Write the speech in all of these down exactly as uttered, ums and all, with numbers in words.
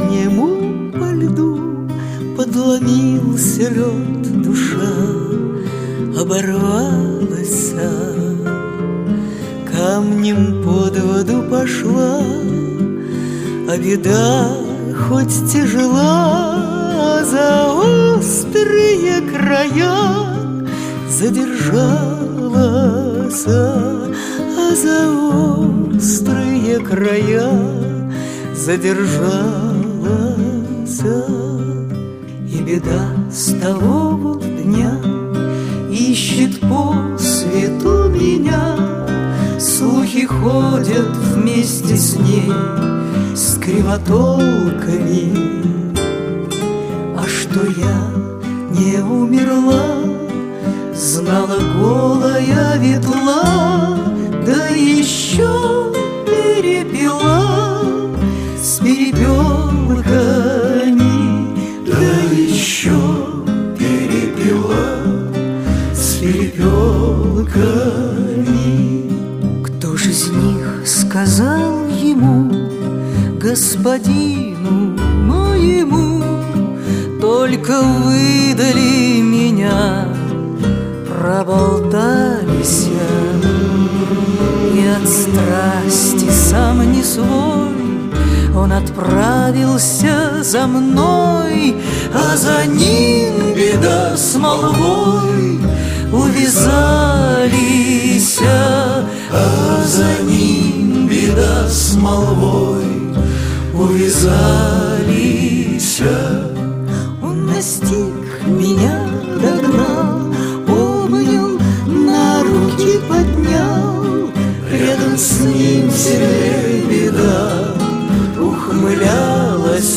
нему по льду подломился лед, душа оборвалась, камнем под воду пошла, а беда хоть тяжела, за острые края задержалась, а за острые края задержалась. И беда с того вот дня ищет по свету меня, слухи ходят вместе с ней, с кривотолками. А что я не умерла, знала голая ветла, да еще перепела с перепелками, да еще перепела с перепелками. Кто ж из них сказал ему, господину моему, только выдали меня, проболтались, и от страсти сам не свой он отправился за мной, а за ним беда с молвой увязались, а за ним беда с молвой увязались. Он настиг меня, догнал, обнял, на руки поднял, рядом с ним себе беда ухмылялась,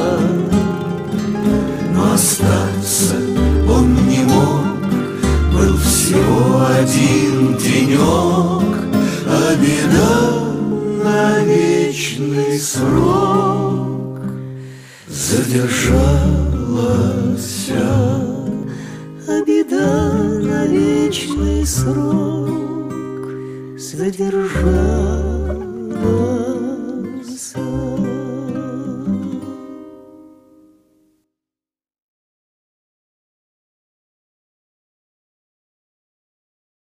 но остаться он не мог, был всего один денек, а беда на вечный срок задержалась, а беда на вечный срок задержалась.